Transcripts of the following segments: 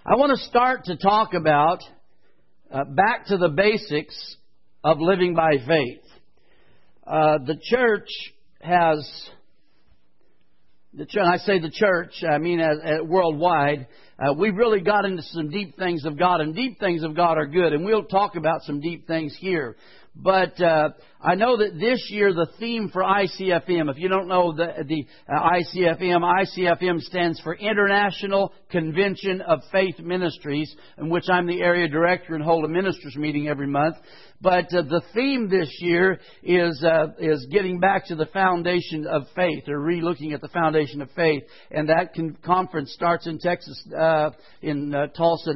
I want to start to talk about back to the basics of living by faith. The church has, I say the church, I mean worldwide, we've really got into some deep things of God, and deep things of God are good, and we'll talk about some deep things here. But I know that this year the theme for ICFM, if you don't know the ICFM stands for International Convention of Faith Ministries, in which I'm the area director and hold a ministers meeting every month. But the theme this year is getting back to the foundation of faith, or re-looking at the foundation of faith. And that conference starts in Texas, in Tulsa,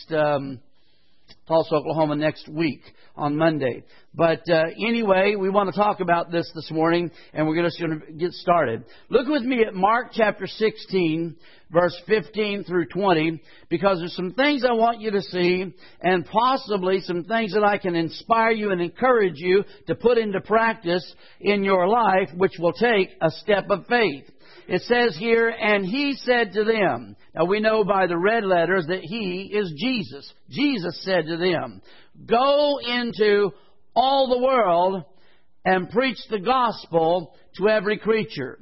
Oklahoma next week on Monday. But anyway, we want to talk about this morning, and we're just going to get started. Look with me at Mark chapter 16, verse 15 through 20, because there's some things I want you to see, and possibly some things that I can inspire you and encourage you to put into practice in your life, which will take a step of faith. It says here, and He said to them. Now we know by the red letters that He is Jesus. Jesus said to them, go into all the world and preach the gospel to every creature.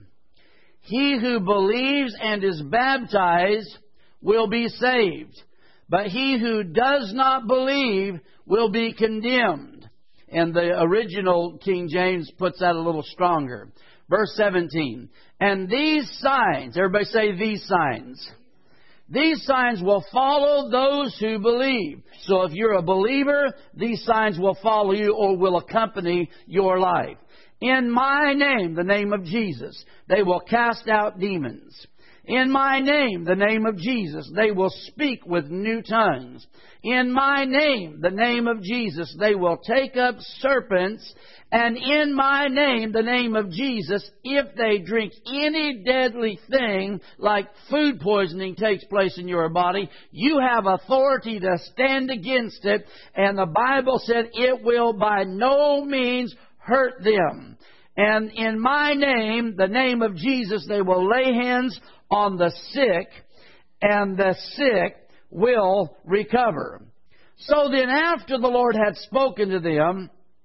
He who believes and is baptized will be saved, but he who does not believe will be condemned. And the original King James puts that a little stronger. Verse 17, and these signs, everybody say these signs. These signs will follow those who believe. So if you're a believer, these signs will follow you or will accompany your life. In my name, the name of Jesus, they will cast out demons. In my name, the name of Jesus, they will speak with new tongues. In my name, the name of Jesus, they will take up serpents. And in my name, the name of Jesus, if they drink any deadly thing, like food poisoning takes place in your body, you have authority to stand against it. And the Bible said it will by no means hurt them. And in my name, the name of Jesus, they will lay hands on the sick, and the sick will recover. So then after the Lord had spoken to them,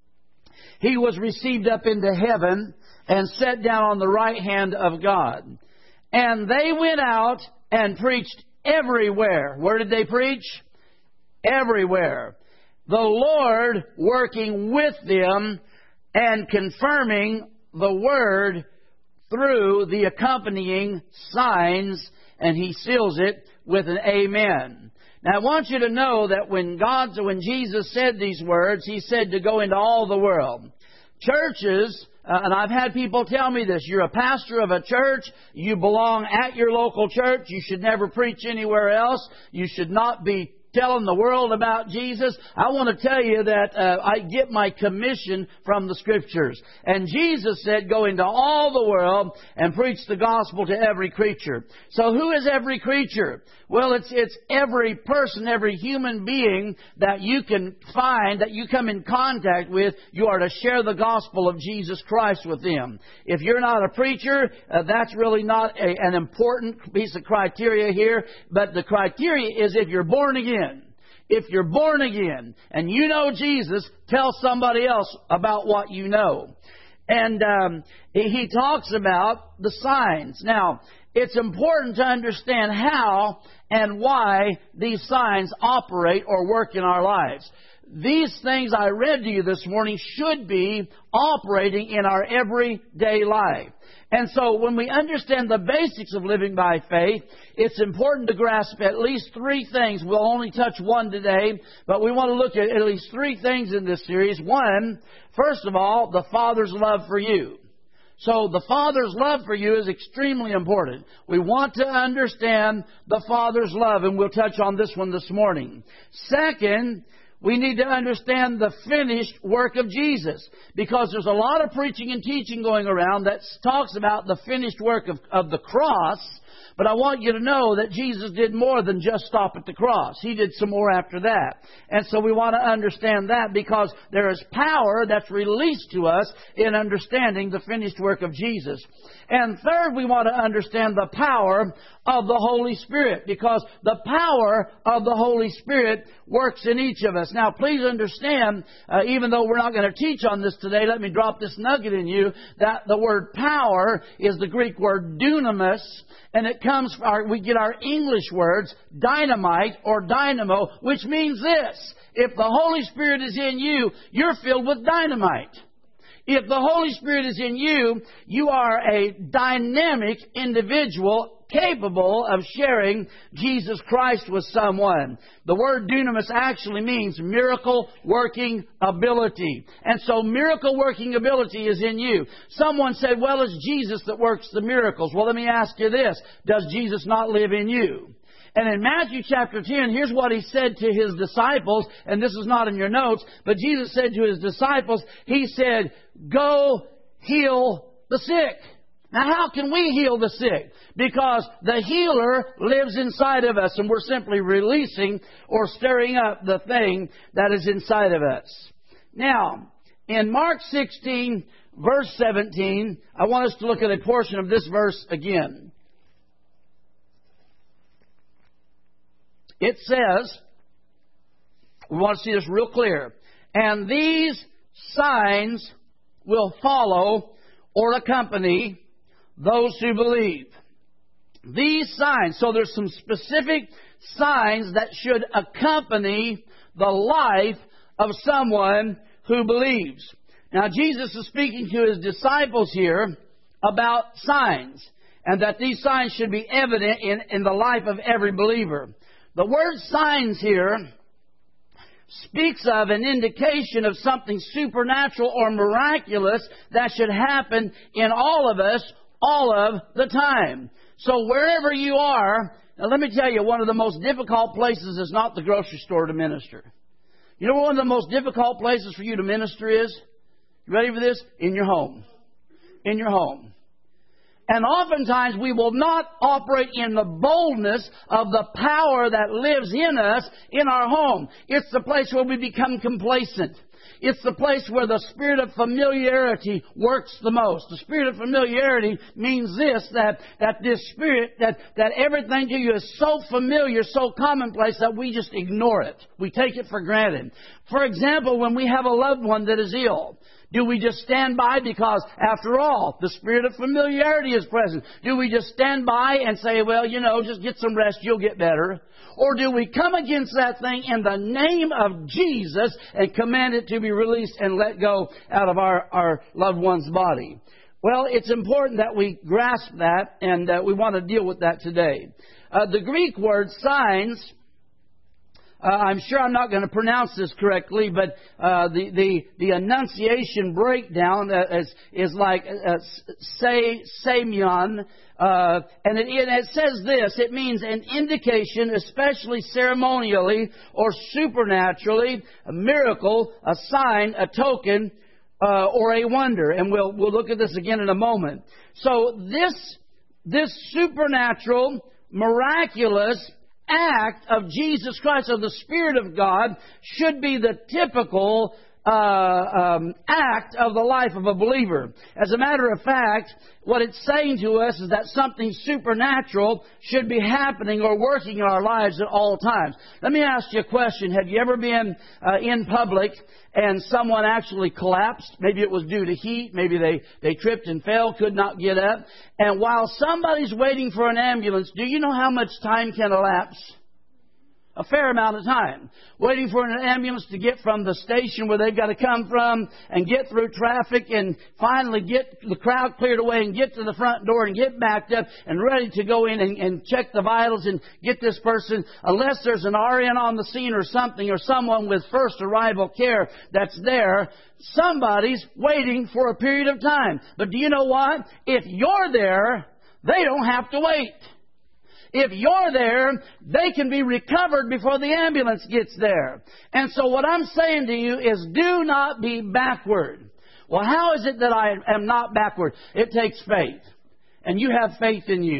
He was received up into heaven and sat down on the right hand of God. And they went out and preached everywhere. Where did they preach? Everywhere. The Lord working with them and confirming the word through the accompanying signs, and He seals it with an amen. Now I want you to know that when Jesus said these words, He said to go into all the world. Churches, and I've had people tell me this, you're a pastor of a church, you belong at your local church, you should never preach anywhere else, you should not be telling the world about Jesus. I want to tell you that I get my commission from the Scriptures. And Jesus said, go into all the world and preach the gospel to every creature. So who is every creature? Well, it's every person, every human being that you can find, that you come in contact with, you are to share the gospel of Jesus Christ with them. If you're not a preacher, that's really not an important piece of criteria here. But the criteria is if you're born again. If you're born again and you know Jesus, tell somebody else about what you know. And He talks about the signs. Now, it's important to understand how and why these signs operate or work in our lives. These things I read to you this morning should be operating in our everyday life. And so when we understand the basics of living by faith, it's important to grasp at least three things. We'll only touch one today, but we want to look at least three things in this series. One, first of all, the Father's love for you. So the Father's love for you is extremely important. We want to understand the Father's love, and we'll touch on this one this morning. Second, we need to understand the finished work of Jesus, because there's a lot of preaching and teaching going around that talks about the finished work of the cross, But I want you to know that Jesus did more than just stop at the cross. He did some more after that. And so we want to understand that, because there is power that's released to us in understanding the finished work of Jesus. And third, we want to understand the power of the Holy Spirit, because the power of the Holy Spirit works in each of us. Now, please understand, even though we're not going to teach on this today, let me drop this nugget in you, that the word power is the Greek word dunamis, and it comes, we get our English words dynamite or dynamo, which means this: if the Holy Spirit is in you, you're filled with dynamite. If the Holy Spirit is in you, you are a dynamic individual capable of sharing Jesus Christ with someone. The word dunamis actually means miracle working ability. And so miracle working ability is in you. Someone said, well, it's Jesus that works the miracles. Well, let me ask you this: does Jesus not live in you? And in Matthew chapter 10, here's what He said to His disciples, and this is not in your notes, but Jesus said to His disciples, He said, go heal the sick. Now, how can we heal the sick? Because the healer lives inside of us, and we're simply releasing or stirring up the thing that is inside of us. Now, in Mark 16, verse 17, I want us to look at a portion of this verse again. It says, we want to see this real clear, and these signs will follow or accompany those who believe. These signs. So there's some specific signs that should accompany the life of someone who believes. Now, Jesus is speaking to His disciples here about signs, and that these signs should be evident in the life of every believer. The word signs here speaks of an indication of something supernatural or miraculous that should happen in all of us all of the time. So wherever you are, now let me tell you, one of the most difficult places is not the grocery store to minister. You know what one of the most difficult places for you to minister is? You ready for this? In your home. In your home. And oftentimes we will not operate in the boldness of the power that lives in us in our home. It's the place where we become complacent. It's the place where the spirit of familiarity works the most. The spirit of familiarity means this, that this spirit, that everything to you is so familiar, so commonplace that we just ignore it. We take it for granted. For example, when we have a loved one that is ill, do we just stand by because, after all, the spirit of familiarity is present? Do we just stand by and say, well, just get some rest, you'll get better? Or do we come against that thing in the name of Jesus and command it to be released and let go out of our loved one's body? Well, it's important that we grasp that, and we want to deal with that today. The Greek word signs, I'm sure I'm not going to pronounce this correctly, but the enunciation breakdown is like semion, and it says this. It means an indication, especially ceremonially or supernaturally, a miracle, a sign, a token, or a wonder. And we'll look at this again in a moment. So this supernatural, miraculous act of Jesus Christ, of the Spirit of God, should be the typical act of the life of a believer. As a matter of fact, what it's saying to us is that something supernatural should be happening or working in our lives at all times. Let me ask you a question. Have you ever been in public and someone actually collapsed? Maybe it was due to heat. Maybe they tripped and fell, could not get up. And while somebody's waiting for an ambulance, do you know how much time can elapse? A fair amount of time. Waiting for an ambulance to get from the station where they've got to come from and get through traffic and finally get the crowd cleared away and get to the front door and get backed up and ready to go in and check the vitals and get this person, unless there's an RN on the scene or something, or someone with first arrival care that's there. Somebody's waiting for a period of time. But do you know what? If you're there, they don't have to wait. If you're there, they can be recovered before the ambulance gets there. And so what I'm saying to you is, do not be backward. Well, how is it that I am not backward? It takes faith. And you have faith in you.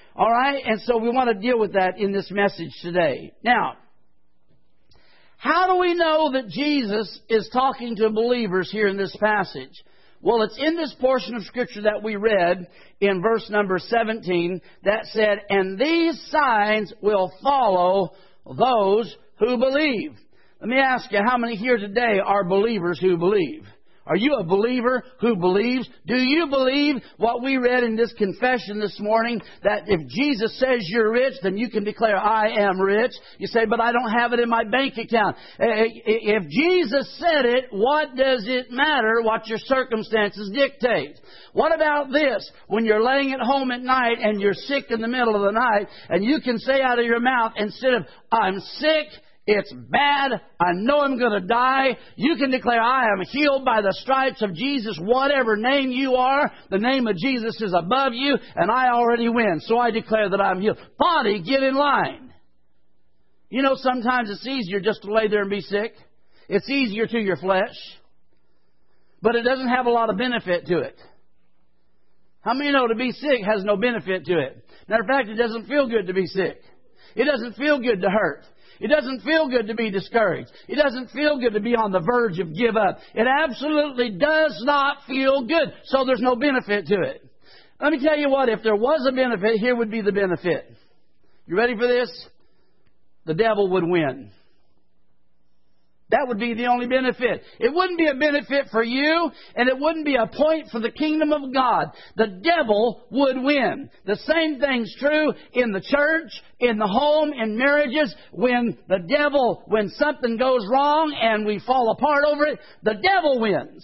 All right? And so we want to deal with that in this message today. Now, how do we know that Jesus is talking to believers here in this passage? Well, it's in this portion of Scripture that we read in verse number 17 that said, "And these signs will follow those who believe." Let me ask you, how many here today are believers who believe? Are you a believer who believes? Do you believe what we read in this confession this morning, that if Jesus says you're rich, then you can declare, "I am rich"? You say, "But I don't have it in my bank account." If Jesus said it, what does it matter what your circumstances dictate? What about this? When you're laying at home at night and you're sick in the middle of the night, and you can say out of your mouth, instead of, "I'm sick, it's bad, I know I'm going to die," you can declare, "I am healed by the stripes of Jesus." Whatever name you are, the name of Jesus is above you, and I already win. So I declare that I'm healed. Body, get in line. You know, sometimes it's easier just to lay there and be sick. It's easier to your flesh. But it doesn't have a lot of benefit to it. How many know to be sick has no benefit to it? Matter of fact, it doesn't feel good to be sick. It doesn't feel good to hurt. It doesn't feel good to be discouraged. It doesn't feel good to be on the verge of give up. It absolutely does not feel good. So there's no benefit to it. Let me tell you what, if there was a benefit, here would be the benefit. You ready for this? The devil would win. That would be the only benefit. It wouldn't be a benefit for you, and it wouldn't be a point for the kingdom of God. The devil would win. The same thing's true in the church, in the home, in marriages. When something goes wrong and we fall apart over it, the devil wins.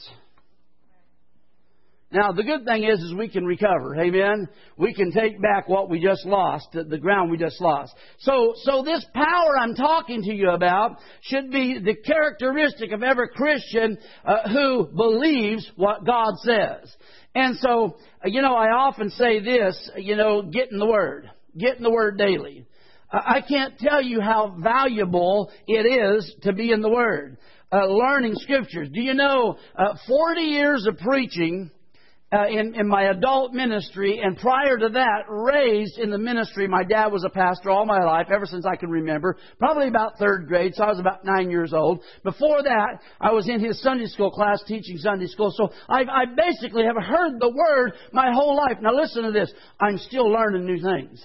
Now, the good thing is we can recover. Amen? We can take back what we just lost, the ground we just lost. So this power I'm talking to you about should be the characteristic of every Christian who believes what God says. And so, I often say this, get in the Word. Get in the Word daily. I can't tell you how valuable it is to be in the Word. Learning Scriptures. Do you know, 40 years of preaching in my adult ministry, and prior to that, raised in the ministry. My dad was a pastor all my life, ever since I can remember, probably about third grade, so I was about 9 years old. Before that, I was in his Sunday school class teaching Sunday school, so I basically have heard the Word my whole life. Now listen to this, I'm still learning new things.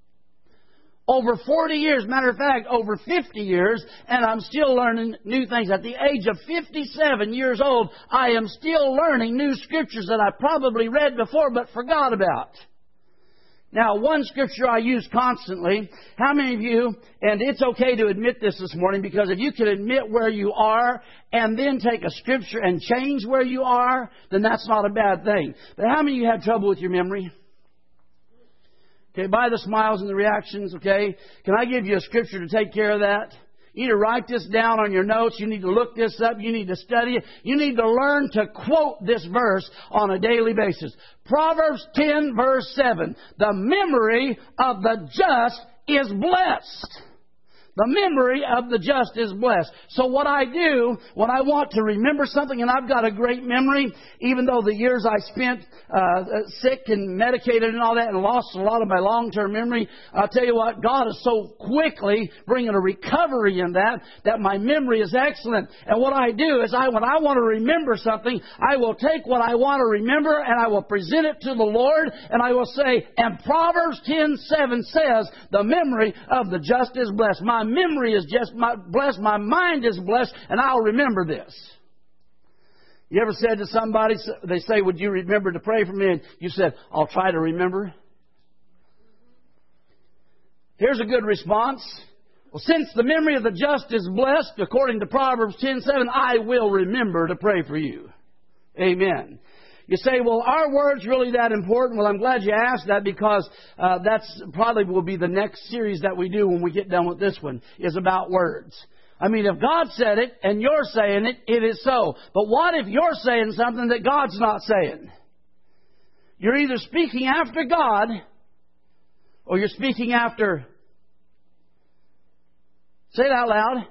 Over 40 years, matter of fact, over 50 years, and I'm still learning new things. At the age of 57 years old, I am still learning new scriptures that I probably read before but forgot about. Now, one scripture I use constantly, how many of you, and it's okay to admit this morning, because if you can admit where you are and then take a scripture and change where you are, then that's not a bad thing. But how many of you have trouble with your memory? Okay, by the smiles and the reactions, okay? Can I give you a scripture to take care of that? You need to write this down on your notes. You need to look this up. You need to study it. You need to learn to quote this verse on a daily basis. Proverbs 10, verse 7. The memory of the just is blessed. The memory of the just is blessed. So what I do when I want to remember something, and I've got a great memory, even though the years I spent sick and medicated and all that and lost a lot of my long-term memory, I'll tell you what, God is so quickly bringing a recovery in that my memory is excellent. And what I do is when I want to remember something, I will take what I want to remember and I will present it to the Lord, and I will say, and Proverbs 10:7 says, the memory of the just is blessed. My memory is just blessed. My mind is blessed, and I'll remember this. You ever said to somebody, they say, would you remember to pray for me? And you said, I'll try to remember. Here's a good response. Well, since the memory of the just is blessed, according to Proverbs 10:7, I will remember to pray for you. Amen. You say, well, are words really that important? Well, I'm glad you asked that, because that's probably will be the next series that we do when we get done with this one, is about words. I mean, if God said it and you're saying it, it is so. But what if you're saying something that God's not saying? You're either speaking after God or you're speaking after... Say it out loud.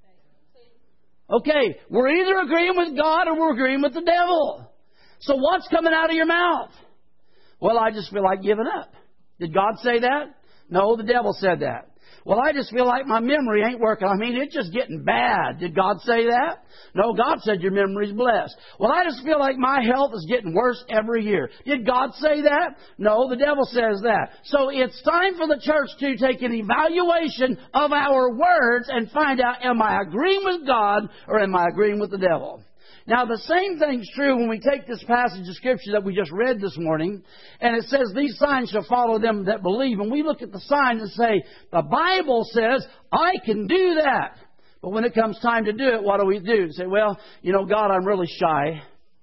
Okay, we're either agreeing with God or we're agreeing with the devil. So what's coming out of your mouth? Well, I just feel like giving up. Did God say that? No, the devil said that. Well, I just feel like my memory ain't working. I mean, it's just getting bad. Did God say that? No, God said your memory's blessed. Well, I just feel like my health is getting worse every year. Did God say that? No, the devil says that. So it's time for the church to take an evaluation of our words and find out, am I agreeing with God or am I agreeing with the devil? Now, the same thing's true when we take this passage of Scripture that we just read this morning, and it says, these signs shall follow them that believe. And we look at the signs and say, the Bible says, I can do that. But when it comes time to do it, what do we do? Say, well, God, I'm really shy.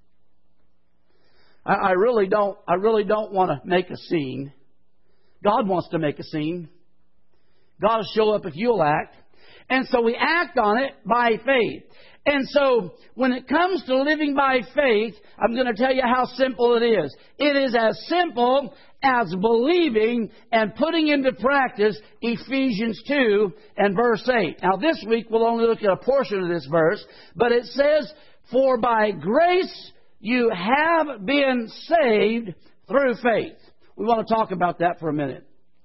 I really don't want to make a scene. God wants to make a scene. God will show up if you'll act. And so we act on it by faith. And so, when it comes to living by faith, I'm going to tell you how simple it is. It is as simple as believing and putting into practice Ephesians 2 and verse 8. Now, this week we'll only look at a portion of this verse, but it says, for by grace you have been saved through faith. We want to talk about that for a minute.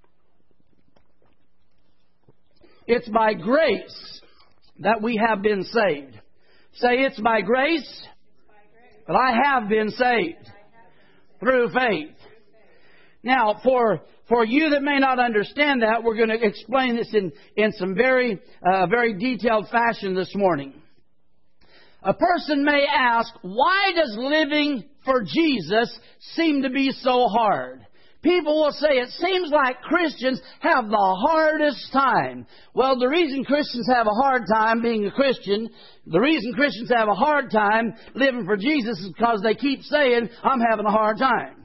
It's by grace that we have been saved. Say, it's by grace that I have been saved through faith. Now, for you that may not understand that, we're going to explain this in some very detailed fashion this morning. A person may ask, why does living for Jesus seem to be so hard? People will say, it seems like Christians have the hardest time. Well, the reason Christians have a hard time being a Christian, the reason Christians have a hard time living for Jesus is because they keep saying, I'm having a hard time.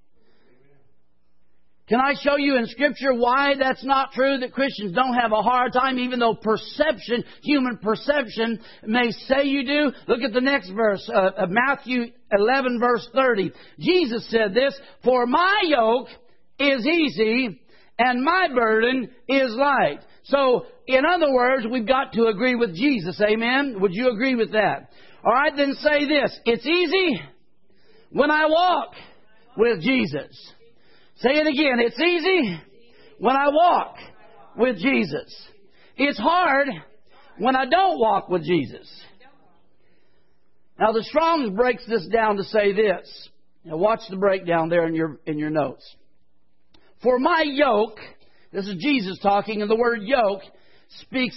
Can I show you in Scripture why that's not true, that Christians don't have a hard time, even though perception, human perception, may say you do? Look at the next verse, Matthew 11, verse 30. Jesus said this, for my yoke is easy and my burden is light. So, in other words, we've got to agree with Jesus. Amen? Would you agree with that? All right, then say this. It's easy when I walk with Jesus. Say it again. It's easy when I walk with Jesus. It's hard when I don't walk with Jesus. Now, the Strong's breaks this down to say this. Now, watch the breakdown there in your notes. For my yoke, this is Jesus talking, and the word yoke speaks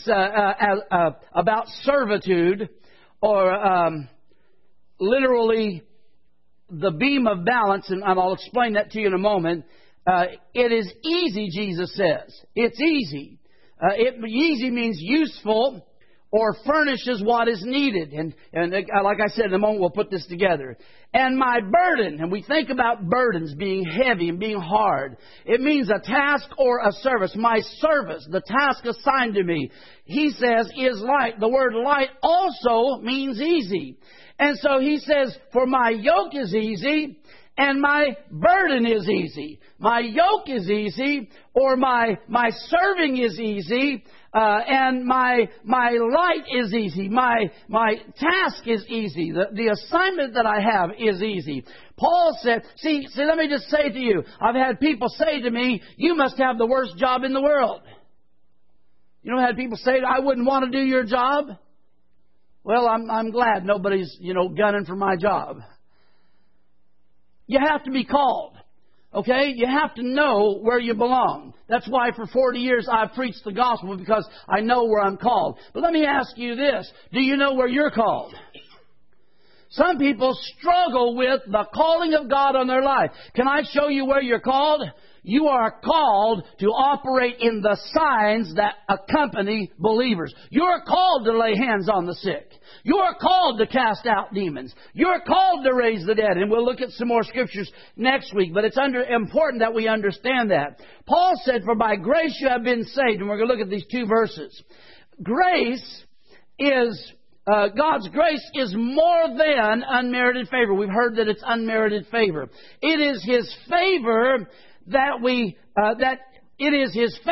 about servitude, or literally the beam of balance, and I'll explain that to you in a moment. It is easy, Jesus says. It's easy. Easy means useful or furnishes what is needed. And like I said, in a moment we'll put this together. And my burden, and we think about burdens being heavy and being hard. It means a task or a service. My service, the task assigned to me, he says, is light. The word light also means easy. And so he says, for my yoke is easy and my burden is easy. My yoke is easy, or my serving is easy, and my light is easy. My task is easy. The assignment that I have is easy. Paul said, see, let me just say to you, I've had people say to me, you must have the worst job in the world. You know, I had people say, I wouldn't want to do your job. Well, I'm glad nobody's, gunning for my job. You have to be called. Okay? You have to know where you belong. That's why for 40 years I've preached the gospel, because I know where I'm called. But let me ask you this. Do you know where you're called? Some people struggle with the calling of God on their life. Can I show you where you're called? You are called to operate in the signs that accompany believers. You're called to lay hands on the sick. You're called to cast out demons. You're called to raise the dead. And we'll look at some more scriptures next week. But it's important that we understand that. Paul said, for by grace you have been saved. And we're going to look at these two verses. Grace is... God's grace is more than unmerited favor. We've heard that it's unmerited favor. It is His favor that we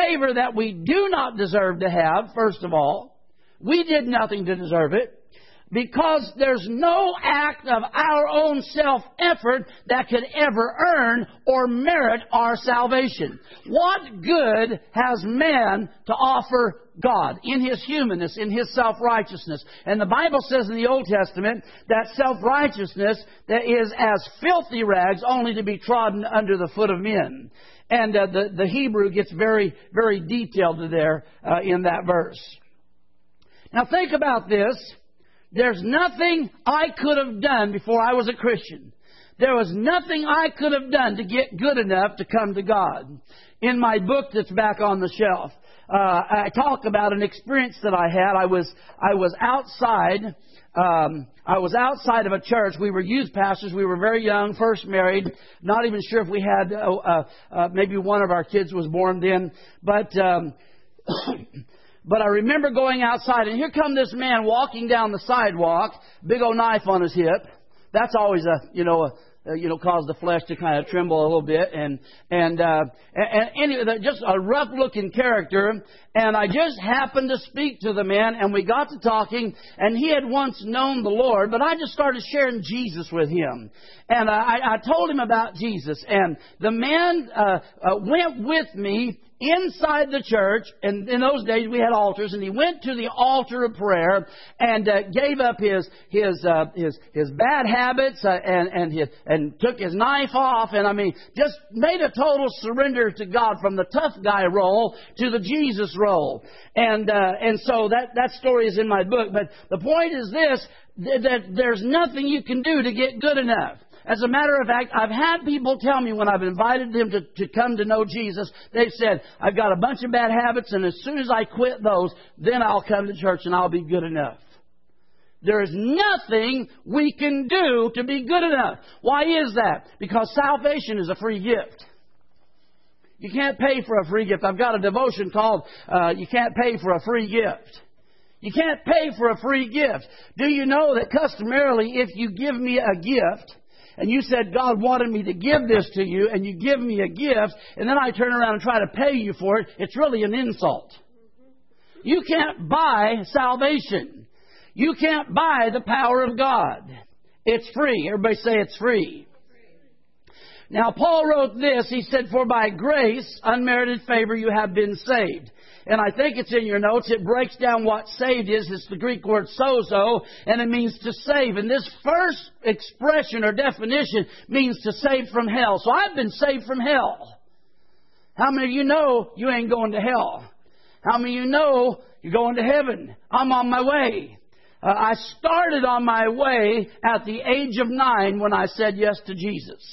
do not deserve to have. First of all, we did nothing to deserve it. because there's no act of our own self-effort that could ever earn or merit our salvation. What good has man to offer God in His humanness, in His self-righteousness? And the Bible says in the Old Testament that self-righteousness that is as filthy rags, only to be trodden under the foot of men. And the Hebrew gets very, very detailed there in that verse. Now think about this. There's nothing I could have done before I was a Christian. There was nothing I could have done to get good enough to come to God. In my book that's back on the shelf, I talk about an experience that I had. I was outside. I was outside of a church. We were youth pastors. We were very young, first married. Not even sure if we had maybe one of our kids was born then, but. But I remember going outside, and here come this man walking down the sidewalk, big old knife on his hip. That's always cause the flesh to kind of tremble a little bit, and anyway, just a rough-looking character. And I just happened to speak to the man, and we got to talking, and he had once known the Lord, but I just started sharing Jesus with him. And I told him about Jesus, and the man went with me inside the church, and in those days we had altars, and he went to the altar of prayer and gave up his bad habits and took his knife off, and I mean just made a total surrender to God from the tough guy role to the Jesus role, and so that story is in my book. But the point is this: that there's nothing you can do to get good enough. As a matter of fact, I've had people tell me when I've invited them to come to know Jesus, they've said, I've got a bunch of bad habits, and as soon as I quit those, then I'll come to church and I'll be good enough. There is nothing we can do to be good enough. Why is that? Because salvation is a free gift. You can't pay for a free gift. I've got a devotion called You Can't Pay for a Free Gift. You can't pay for a free gift. Do you know that customarily if you give me a gift, and you said, God wanted me to give this to you, and you give me a gift, and then I turn around and try to pay you for it, it's really an insult. You can't buy salvation. You can't buy the power of God. It's free. Everybody say it's free. Now, Paul wrote this. He said, for by grace, unmerited favor, you have been saved. And I think it's in your notes. It breaks down what saved is. It's the Greek word sozo, and it means to save. And this first expression or definition means to save from hell. So I've been saved from hell. How many of you know you ain't going to hell? How many of you know you're going to heaven? I'm on my way. I started on my way at the age of 9 when I said yes to Jesus.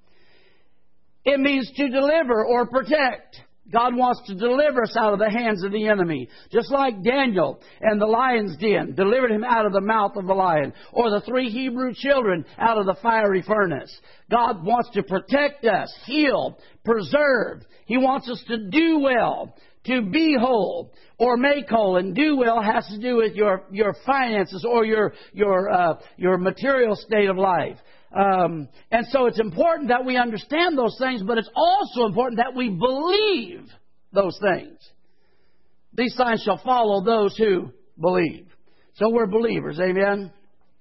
It means to deliver or protect. God wants to deliver us out of the hands of the enemy. Just like Daniel and the lion's den delivered him out of the mouth of the lion. Or the 3 Hebrew children out of the fiery furnace. God wants to protect us, heal, preserve. He wants us to do well, to be whole or make whole. And do well has to do with your finances or your material state of life. And so it's important that we understand those things, but it's also important that we believe those things. These signs shall follow those who believe. So we're believers, amen?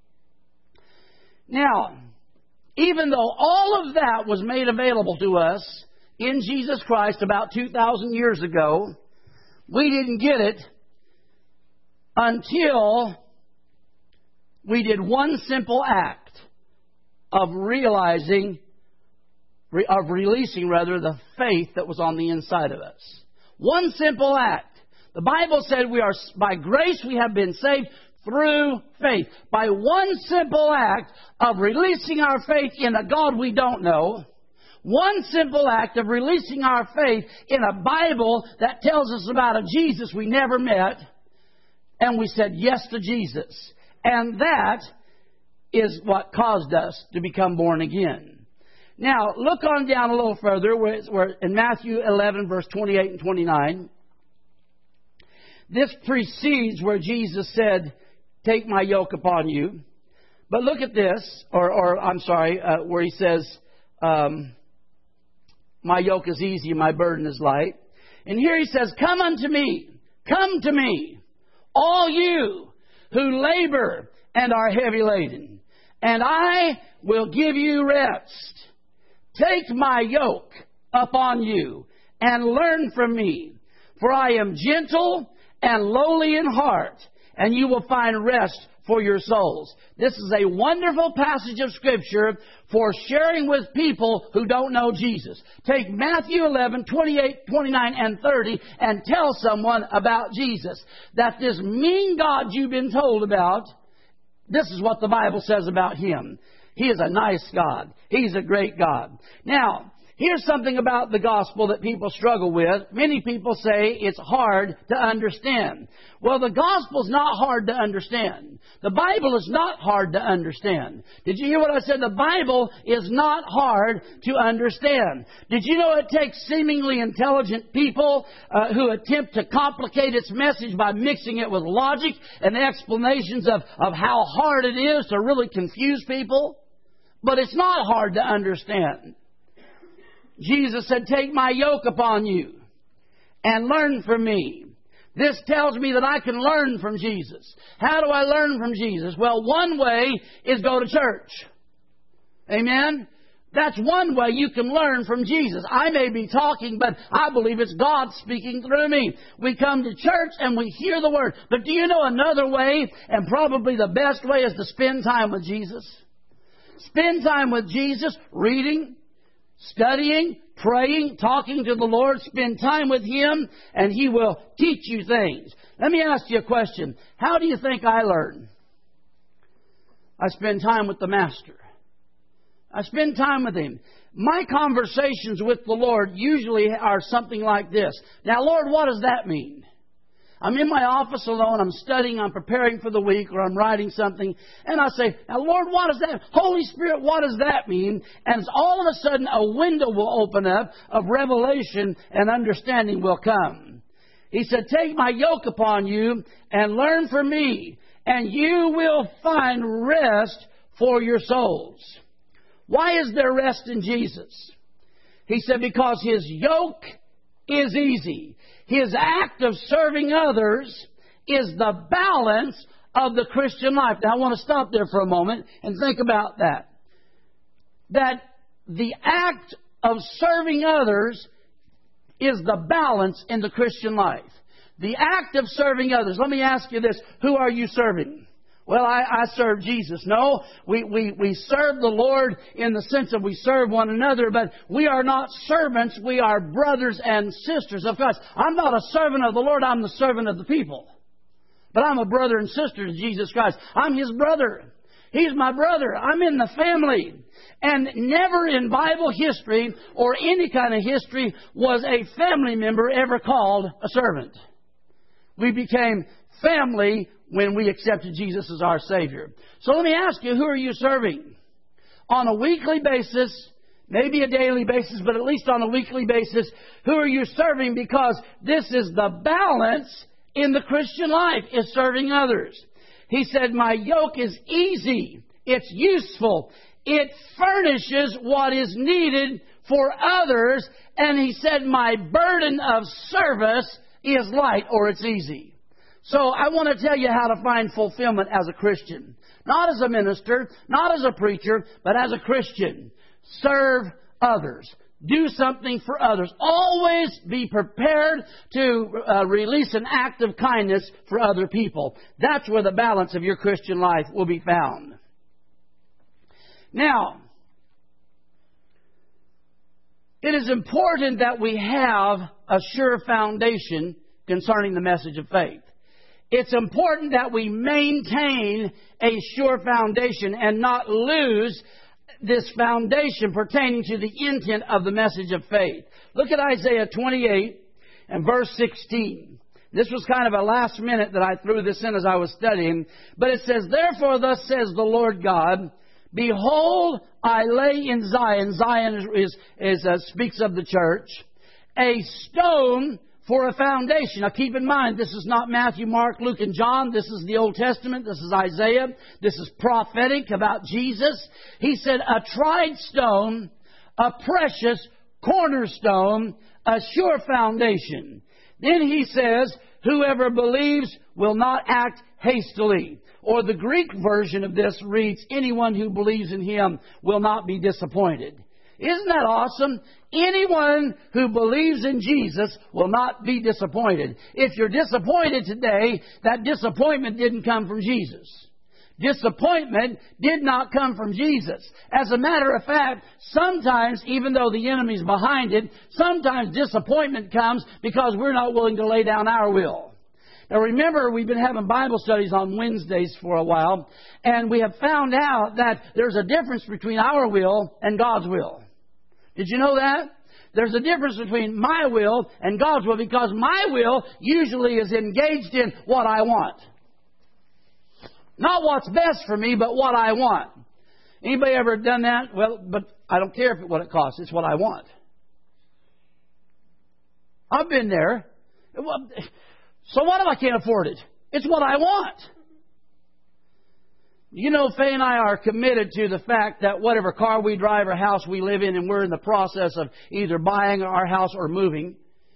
Now, even though all of that was made available to us in Jesus Christ about 2,000 years ago, we didn't get it until we did one simple act of releasing the faith that was on the inside of us. One simple act. The Bible said we are by grace we have been saved through faith. By one simple act of releasing our faith in a God we don't know. One simple act of releasing our faith in a Bible that tells us about a Jesus we never met. And we said yes to Jesus. And that is what caused us to become born again. Now, look on down a little further, where in Matthew 11, verse 28 and 29. This precedes where Jesus said, take my yoke upon you. But look at this, where he says, my yoke is easy, my burden is light. And here he says, come to me, all you who labor and are heavy laden, and I will give you rest. Take my yoke upon you and learn from me, for I am gentle and lowly in heart, and you will find rest for your souls. This is a wonderful passage of Scripture for sharing with people who don't know Jesus. Take Matthew 11, 28, 29, and 30 and tell someone about Jesus. That this mean God you've been told about, this is what the Bible says about Him. He is a nice God. He's a great God. Now, here's something about the gospel that people struggle with. Many people say it's hard to understand. Well, the gospel's not hard to understand. The Bible is not hard to understand. Did you hear what I said? The Bible is not hard to understand. Did you know it takes seemingly intelligent people who attempt to complicate its message by mixing it with logic and explanations of how hard it is to really confuse people? But it's not hard to understand. Jesus said, take my yoke upon you and learn from me. This tells me that I can learn from Jesus. How do I learn from Jesus? Well, one way is go to church. Amen? That's one way you can learn from Jesus. I may be talking, but I believe it's God speaking through me. We come to church and we hear the Word. But do you know another way, and probably the best way, is to spend time with Jesus? Spend time with Jesus, reading, studying, praying, talking to the Lord. Spend time with Him, and He will teach you things. Let me ask you a question. How do you think I learn? I spend time with the Master. I spend time with Him. My conversations with the Lord usually are something like this. Now, Lord, what does that mean? I'm in my office alone, I'm studying, I'm preparing for the week, or I'm writing something, and I say, now Lord, what does that, Holy Spirit, what does that mean? And all of a sudden a window will open up of revelation and understanding will come. He said, take my yoke upon you and learn from me, and you will find rest for your souls. Why is there rest in Jesus? He said, because His yoke is easy. His act of serving others is the balance of the Christian life. Now, I want to stop there for a moment and think about that. That the act of serving others is the balance in the Christian life. The act of serving others. Let me ask you this. Who are you serving? Well, I serve Jesus. No, we serve the Lord in the sense of we serve one another, but we are not servants. We are brothers and sisters of Christ. I'm not a servant of the Lord. I'm the servant of the people. But I'm a brother and sister to Jesus Christ. I'm His brother. He's my brother. I'm in the family. And never in Bible history or any kind of history was a family member ever called a servant. We became family when we accepted Jesus as our Savior. So let me ask you, who are you serving? On a weekly basis, maybe a daily basis, but at least on a weekly basis, who are you serving? Because this is the balance in the Christian life, is serving others. He said, my yoke is easy. It's useful. It furnishes what is needed for others. And He said, my burden of service is light, or it's easy. So I want to tell you how to find fulfillment as a Christian. Not as a minister, not as a preacher, but as a Christian. Serve others. Do something for others. Always be prepared to release an act of kindness for other people. That's where the balance of your Christian life will be found. Now, it is important that we have a sure foundation concerning the message of faith. It's important that we maintain a sure foundation and not lose this foundation pertaining to the intent of the message of faith. Look at Isaiah 28 and verse 16. This was kind of a last minute that I threw this in as I was studying. But it says, therefore thus says the Lord God, behold, I lay in Zion. Zion speaks of the church. A stone for a foundation. Now keep in mind, this is not Matthew, Mark, Luke, and John. This is the Old Testament. This is Isaiah. This is prophetic about Jesus. He said, a tried stone, a precious cornerstone, a sure foundation. Then He says, whoever believes will not act hastily. Or the Greek version of this reads, anyone who believes in Him will not be disappointed. Isn't that awesome? Anyone who believes in Jesus will not be disappointed. If you're disappointed today, that disappointment didn't come from Jesus. Disappointment did not come from Jesus. As a matter of fact, sometimes, even though the enemy's behind it, sometimes disappointment comes because we're not willing to lay down our will. Now remember, we've been having Bible studies on Wednesdays for a while, and we have found out that there's a difference between our will and God's will. Did you know that? There's a difference between my will and God's will, because my will usually is engaged in what I want. Not what's best for me, but what I want. Anybody ever done that? Well, but I don't care what it costs. It's what I want. I've been there. So what if I can't afford it? It's what I want. You know, Faye and I are committed to the fact that whatever car we drive or house we live in, and we're in the process of either buying our house or moving,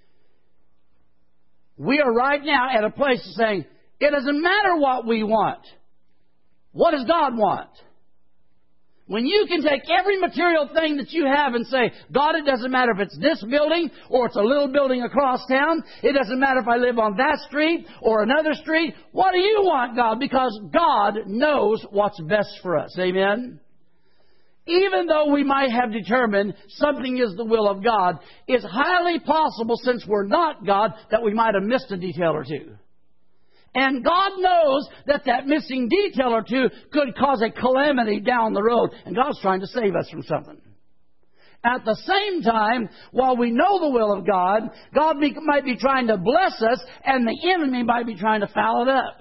we are right now at a place of saying, it doesn't matter what we want. What does God want? When you can take every material thing that you have and say, God, it doesn't matter if it's this building or it's a little building across town. It doesn't matter if I live on that street or another street. What do you want, God? Because God knows what's best for us. Amen? Even though we might have determined something is the will of God, it's highly possible, since we're not God, that we might have missed a detail or two. And God knows that that missing detail or two could cause a calamity down the road. And God's trying to save us from something. At the same time, while we know the will of God, God might be trying to bless us, and the enemy might be trying to foul it up.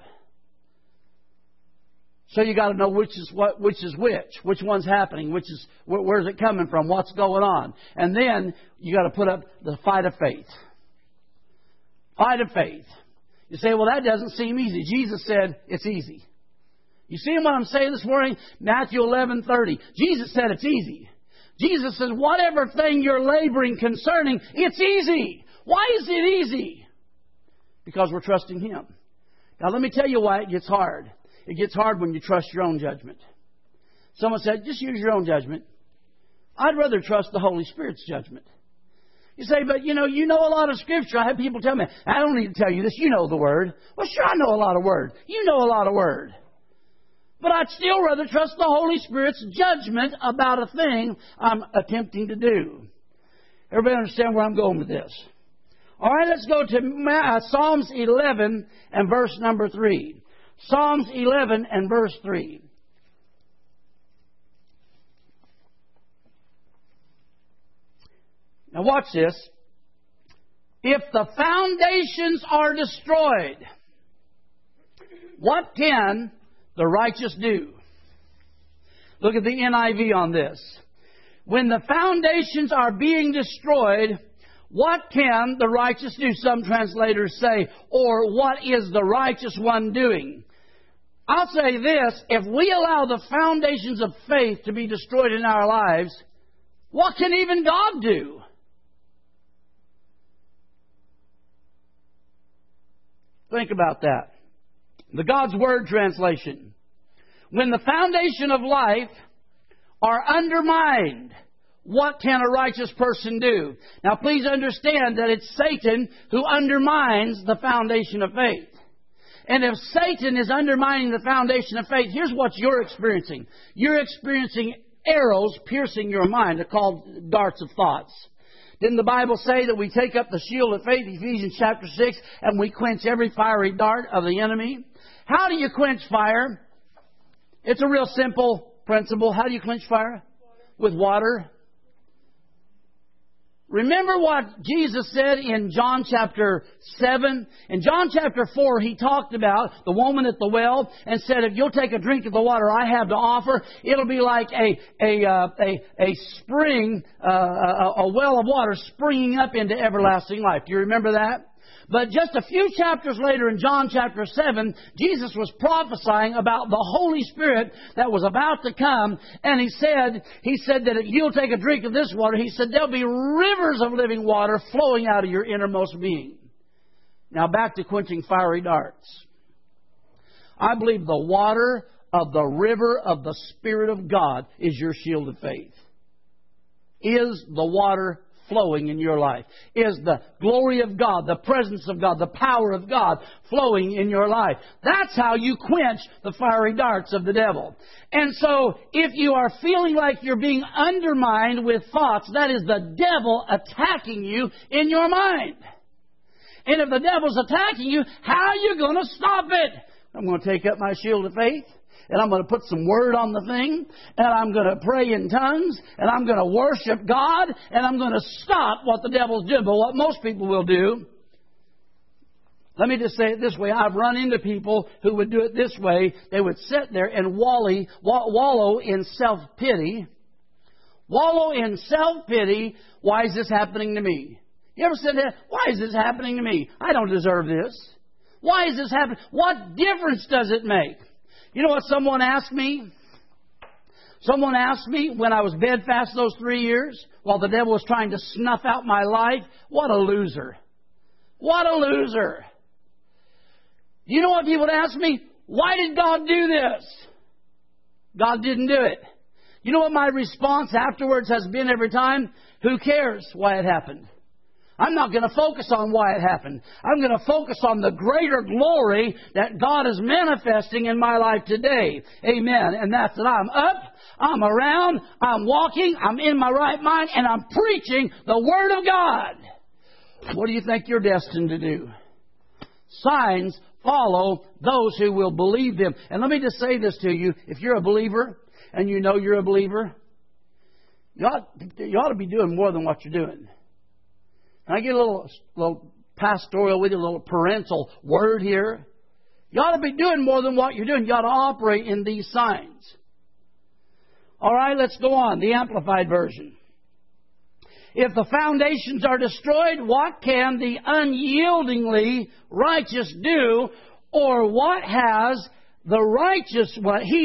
So you got to know which is which one's happening, where's it coming from, what's going on. And then you got to put up the fight of faith. Fight of faith. You say, well, that doesn't seem easy. Jesus said it's easy. You see what I'm saying this morning? Matthew 11:30. Jesus said it's easy. Jesus says, whatever thing you're laboring concerning, it's easy. Why is it easy? Because we're trusting Him. Now, let me tell you why it gets hard. It gets hard when you trust your own judgment. Someone said, just use your own judgment. I'd rather trust the Holy Spirit's judgment. You say, but you know a lot of Scripture. I have people tell me, I don't need to tell you this. You know the Word. Well, sure, I know a lot of Word. You know a lot of Word. But I'd still rather trust the Holy Spirit's judgment about a thing I'm attempting to do. Everybody understand where I'm going with this? All right, let's go to Psalms 11 and verse number 3. Psalms 11 and verse 3. Now watch this. If the foundations are destroyed, what can the righteous do? Look at the NIV on this. When the foundations are being destroyed, what can the righteous do? Some translators say, or what is the righteous one doing? I'll say this, if we allow the foundations of faith to be destroyed in our lives, what can even God do? Think about that. The God's Word translation. When the foundation of life are undermined, what can a righteous person do? Now please understand that it's Satan who undermines the foundation of faith. And if Satan is undermining the foundation of faith, here's what you're experiencing. You're experiencing arrows piercing your mind. They're called darts of thoughts. Didn't the Bible say that we take up the shield of faith, Ephesians chapter 6, and we quench every fiery dart of the enemy? How do you quench fire? It's a real simple principle. How do you quench fire? With water. Remember what Jesus said in John chapter 7? In John chapter 4, He talked about the woman at the well and said, if you'll take a drink of the water I have to offer, it'll be like a spring, a well of water springing up into everlasting life. Do you remember that? But just a few chapters later in John chapter 7, Jesus was prophesying about the Holy Spirit that was about to come. And He said that if you'll take a drink of this water, He said there'll be rivers of living water flowing out of your innermost being. Now back to quenching fiery darts. I believe the water of the river of the Spirit of God is your shield of faith. Is the water flowing in your life? Is the glory of God, the presence of God, the power of God flowing in your life? That's how you quench the fiery darts of the devil. And so, if you are feeling like you're being undermined with thoughts, that is the devil attacking you in your mind. And if the devil's attacking you, how are you going to stop it? I'm going to take up my shield of faith, and I'm going to put some word on the thing, and I'm going to pray in tongues, and I'm going to worship God, and I'm going to stop what the devil's doing. But what most people will do, let me just say it this way. I've run into people who would do it this way. They would sit there and wallow in self-pity. Wallow in self-pity. Why is this happening to me? You ever said that? Why is this happening to me? I don't deserve this. Why is this happening? What difference does it make? You know what someone asked me? Someone asked me when I was bedfast those 3 years, while the devil was trying to snuff out my life, what a loser. What a loser. You know what people would ask me? Why did God do this? God didn't do it. You know what my response afterwards has been every time? Who cares why it happened? I'm not going to focus on why it happened. I'm going to focus on the greater glory that God is manifesting in my life today. Amen. And that's that I'm up, I'm around, I'm walking, I'm in my right mind, and I'm preaching the Word of God. What do you think you're destined to do? Signs follow those who will believe them. And let me just say this to you. If you're a believer, and you know you're a believer, you ought to be doing more than what you're doing. And I get a little pastoral with you, a little parental word here. You ought to be doing more than what you're doing. You ought to operate in these signs. All right, let's go on. The Amplified Version. If the foundations are destroyed, what can the unyieldingly righteous do? Or what has the righteous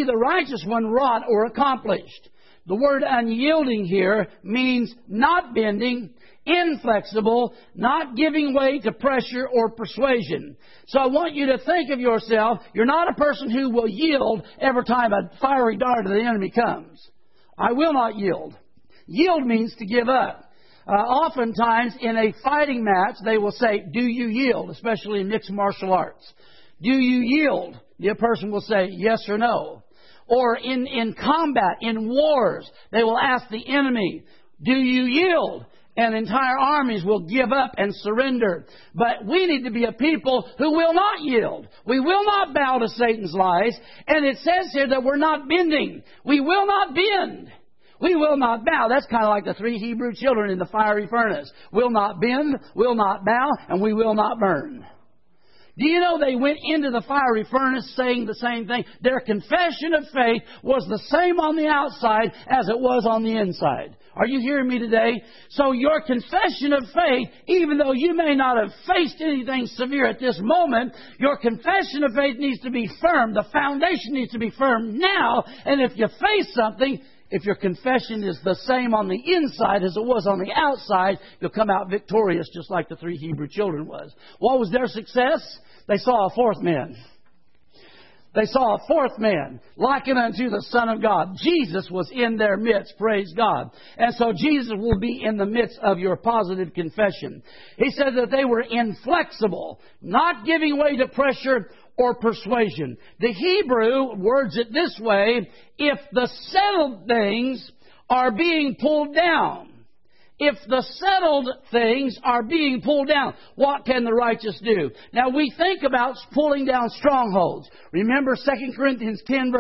one wrought or accomplished? The word unyielding here means not bending, inflexible, not giving way to pressure or persuasion. So I want you to think of yourself, you're not a person who will yield every time a fiery dart of the enemy comes. I will not yield. Yield means to give up. Oftentimes in a fighting match, they will say, do you yield? Especially in mixed martial arts. Do you yield? The person will say yes or no. Or in combat, in wars, they will ask the enemy, do you yield? And entire armies will give up and surrender. But we need to be a people who will not yield. We will not bow to Satan's lies. And it says here that we're not bending. We will not bend. We will not bow. That's kind of like the 3 Hebrew children in the fiery furnace. Will not bend, will not bow, and we will not burn. Do you know they went into the fiery furnace saying the same thing? Their confession of faith was the same on the outside as it was on the inside. Are you hearing me today? So your confession of faith, even though you may not have faced anything severe at this moment, your confession of faith needs to be firm. The foundation needs to be firm now. And if you face something, if your confession is the same on the inside as it was on the outside, you'll come out victorious just like the 3 Hebrew children was. What was their success? They saw a fourth man. They saw a fourth man, likened unto the Son of God. Jesus was in their midst, praise God. And so Jesus will be in the midst of your positive confession. He said that they were inflexible, not giving way to pressure or persuasion. The Hebrew words it this way: if the settled things are being pulled down, if the settled things are being pulled down, what can the righteous do? Now we think about pulling down strongholds. Remember 2 Corinthians 10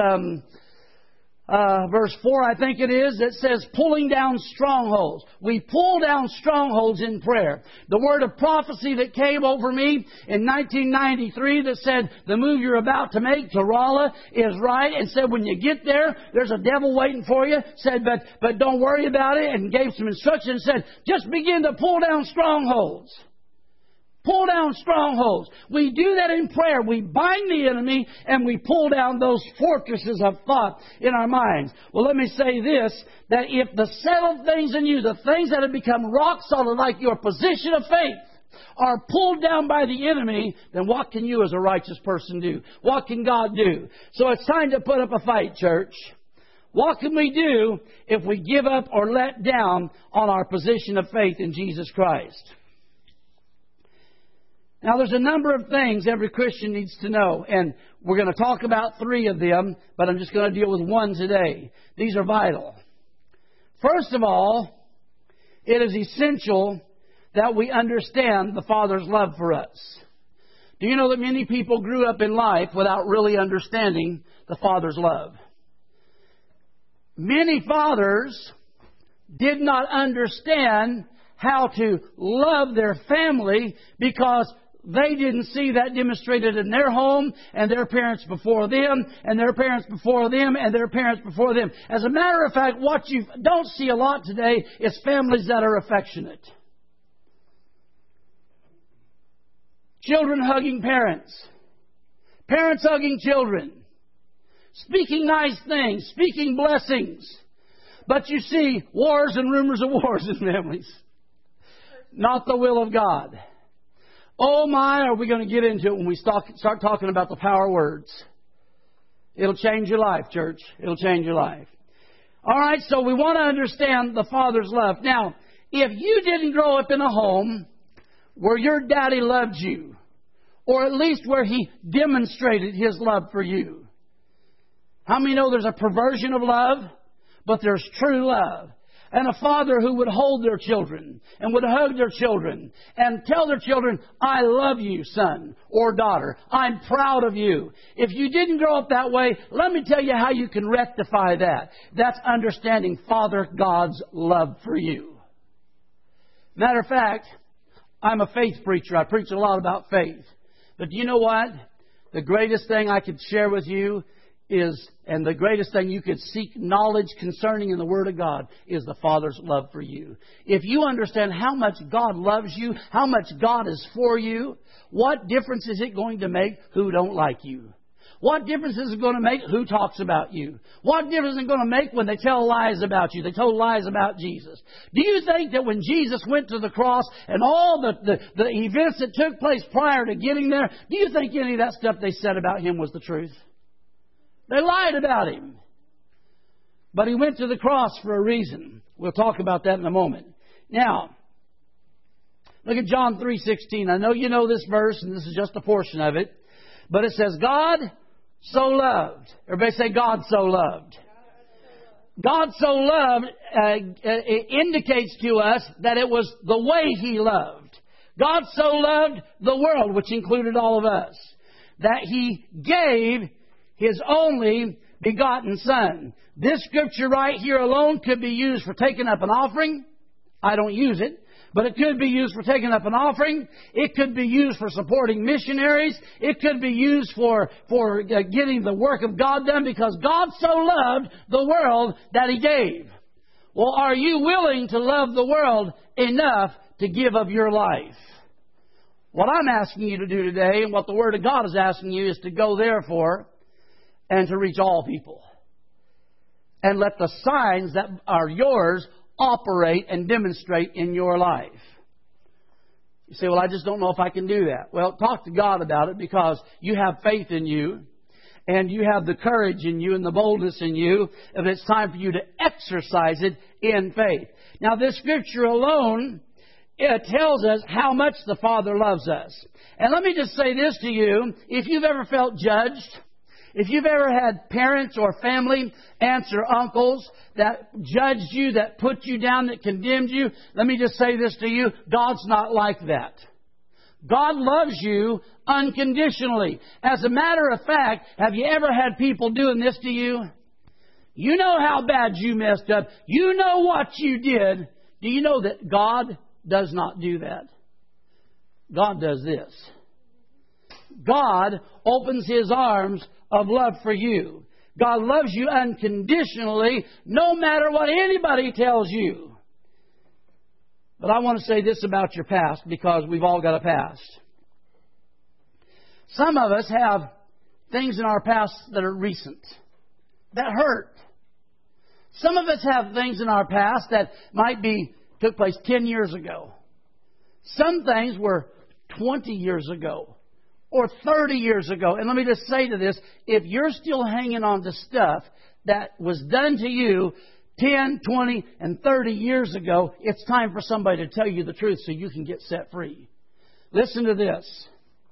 verse 4, I think it is, that says pulling down strongholds. We pull down strongholds in prayer. The word of prophecy that came over me in 1993 that said the move you're about to make to Rolla is right, and said when you get there, there's a devil waiting for you. Said, but don't worry about it, and gave some instructions. Said, just begin to pull down strongholds. Pull down strongholds. We do that in prayer. We bind the enemy and we pull down those fortresses of thought in our minds. Well, let me say this, that if the settled things in you, the things that have become rock solid, like your position of faith, are pulled down by the enemy, then what can you as a righteous person do? What can God do? So it's time to put up a fight, church. What can we do if we give up or let down on our position of faith in Jesus Christ? Now, there's a number of things every Christian needs to know, and we're going to talk about 3 of them, but I'm just going to deal with 1 today. These are vital. First of all, it is essential that we understand the Father's love for us. Do you know that many people grew up in life without really understanding the Father's love? Many fathers did not understand how to love their family because they didn't see that demonstrated in their home and their parents before them and their parents before them and their parents before them. As a matter of fact, what you don't see a lot today is families that are affectionate. Children hugging parents. Parents hugging children. Speaking nice things. Speaking blessings. But you see wars and rumors of wars in families. Not the will of God. Oh my, are we going to get into it when we start talking about the power words? It'll change your life, church. It'll change your life. All right, so we want to understand the Father's love. Now, if you didn't grow up in a home where your daddy loved you, or at least where he demonstrated his love for you, how many know there's a perversion of love, but there's true love? And a father who would hold their children and would hug their children and tell their children, I love you, son or daughter. I'm proud of you. If you didn't grow up that way, let me tell you how you can rectify that. That's understanding Father God's love for you. Matter of fact, I'm a faith preacher. I preach a lot about faith. But do you know what? The greatest thing I could share with you is, and the greatest thing you could seek knowledge concerning in the Word of God, is the Father's love for you. If you understand how much God loves you, how much God is for you, what difference is it going to make who don't like you? What difference is it going to make who talks about you? What difference is it going to make when they tell lies about you? They told lies about Jesus. Do you think that when Jesus went to the cross and all the events that took place prior to getting there, do you think any of that stuff they said about Him was the truth? They lied about Him. But He went to the cross for a reason. We'll talk about that in a moment. Now, look at John 3:16. I know you know this verse, and this is just a portion of it. But it says, God so loved. Everybody say, God so loved. God so loved indicates to us that it was the way He loved. God so loved the world, which included all of us, that He gave His only begotten Son. This scripture right here alone could be used for taking up an offering. I don't use it. But it could be used for taking up an offering. It could be used for supporting missionaries. It could be used for getting the work of God done, because God so loved the world that He gave. Well, are you willing to love the world enough to give of your life? What I'm asking you to do today, and what the Word of God is asking you, is to go therefore and to reach all people. And let the signs that are yours operate and demonstrate in your life. You say, well, I just don't know if I can do that. Well, talk to God about it, because you have faith in you, and you have the courage in you and the boldness in you, and it's time for you to exercise it in faith. Now, this scripture alone, it tells us how much the Father loves us. And let me just say this to you. If you've ever felt judged, if you've ever had parents or family, aunts or uncles that judged you, that put you down, that condemned you, let me just say this to you. God's not like that. God loves you unconditionally. As a matter of fact, have you ever had people doing this to you? You know how bad you messed up. You know what you did. Do you know that God does not do that? God does this. God opens His arms of love for you. God loves you unconditionally, no matter what anybody tells you. But I want to say this about your past, because we've all got a past. Some of us have things in our past that are recent, that hurt. Some of us have things in our past that took place 10 years ago. Some things were 20 years ago or 30 years ago. And let me just say to this, if you're still hanging on to stuff that was done to you 10, 20, and 30 years ago, it's time for somebody to tell you the truth so you can get set free. Listen to this.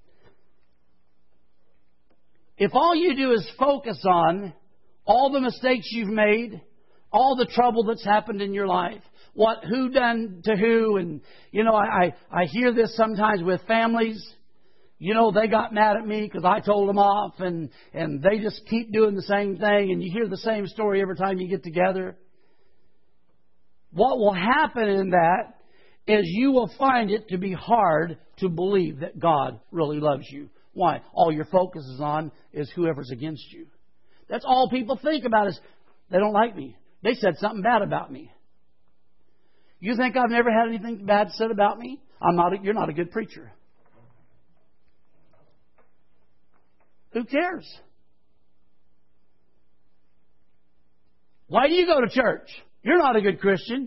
If all you do is focus on all the mistakes you've made, all the trouble that's happened in your life, who done to who, and I hear this sometimes with families. They got mad at me because I told them off, and they just keep doing the same thing, and you hear the same story every time you get together. What will happen in that is you will find it to be hard to believe that God really loves you. Why? All your focus is on is whoever's against you. That's all people think about is they don't like me. They said something bad about me. You think I've never had anything bad said about me? You're not a good preacher. Who cares? Why do you go to church? You're not a good Christian.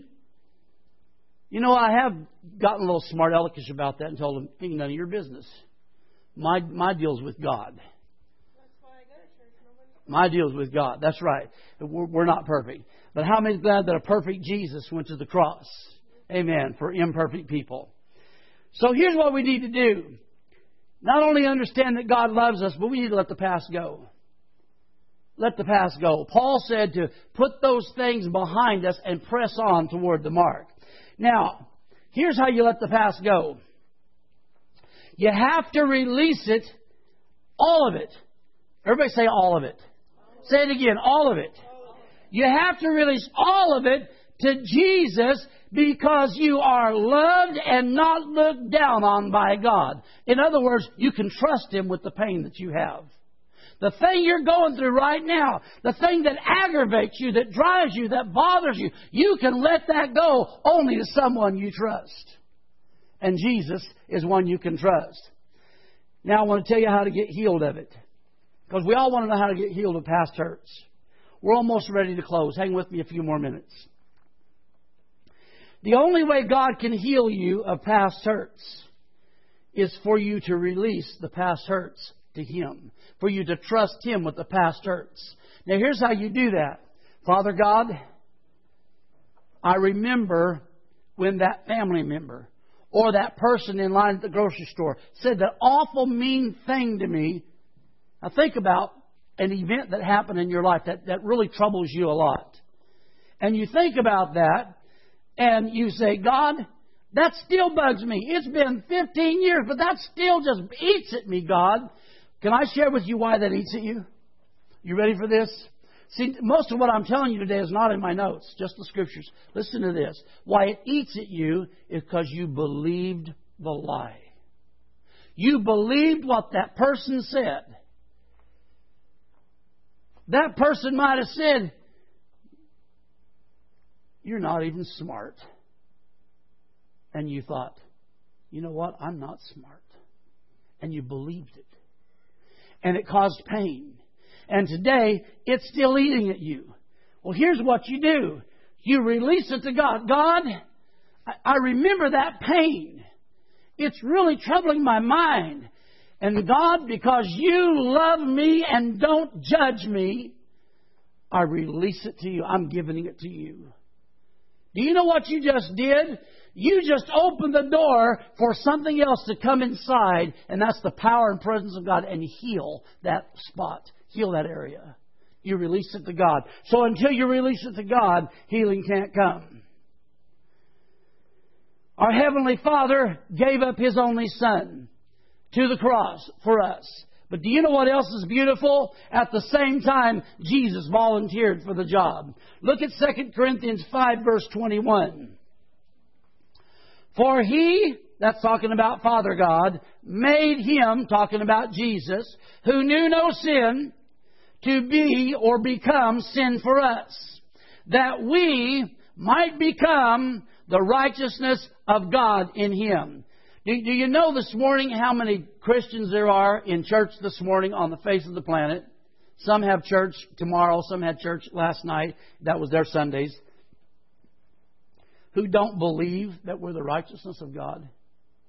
I have gotten a little smart alekish about that and told them, ain't none of your business. My deal's with God. That's why I go to church. My deal's with God. That's right. We're not perfect. But how many glad that a perfect Jesus went to the cross? Amen. For imperfect people. So here's what we need to do. Not only understand that God loves us, but we need to let the past go. Let the past go. Paul said to put those things behind us and press on toward the mark. Now, here's how you let the past go. You have to release it, all of it. Everybody say all of it. Say it again, all of it. You have to release all of it to Jesus because you are loved and not looked down on by God. In other words, you can trust Him with the pain that you have. The thing you're going through right now, the thing that aggravates you, that drives you, that bothers you, you can let that go only to someone you trust. And Jesus is one you can trust. Now I want to tell you how to get healed of it. Because we all want to know how to get healed of past hurts. We're almost ready to close. Hang with me a few more minutes. The only way God can heal you of past hurts is for you to release the past hurts to Him. For you to trust Him with the past hurts. Now here's how you do that. Father God, I remember when that family member or that person in line at the grocery store said that awful mean thing to me. Now think about an event that happened in your life that really troubles you a lot. And you think about that and you say, God, that still bugs me. It's been 15 years, but that still just eats at me, God. Can I share with you why that eats at you? You ready for this? See, most of what I'm telling you today is not in my notes, just the Scriptures. Listen to this. Why it eats at you is because you believed the lie. You believed what that person said. That person might have said, you're not even smart. And you thought, you know what? I'm not smart. And you believed it. And it caused pain. And today, it's still eating at you. Well, here's what you do. You release it to God. God, I remember that pain. It's really troubling my mind. And God, because you love me and don't judge me, I release it to you. I'm giving it to you. Do you know what you just did? You just opened the door for something else to come inside, and that's the power and presence of God, and heal that spot. Heal that area. You release it to God. So until you release it to God, healing can't come. Our Heavenly Father gave up His only Son to the cross for us. But do you know what else is beautiful? At the same time, Jesus volunteered for the job. Look at 2 Corinthians 5, verse 21. For He, that's talking about Father God, made Him, talking about Jesus, who knew no sin, to be or become sin for us, that we might become the righteousness of God in Him. Do you know this morning how many Christians there are in church this morning on the face of the planet? Some have church tomorrow, some had church last night. That was their Sundays. Who don't believe that we're the righteousness of God.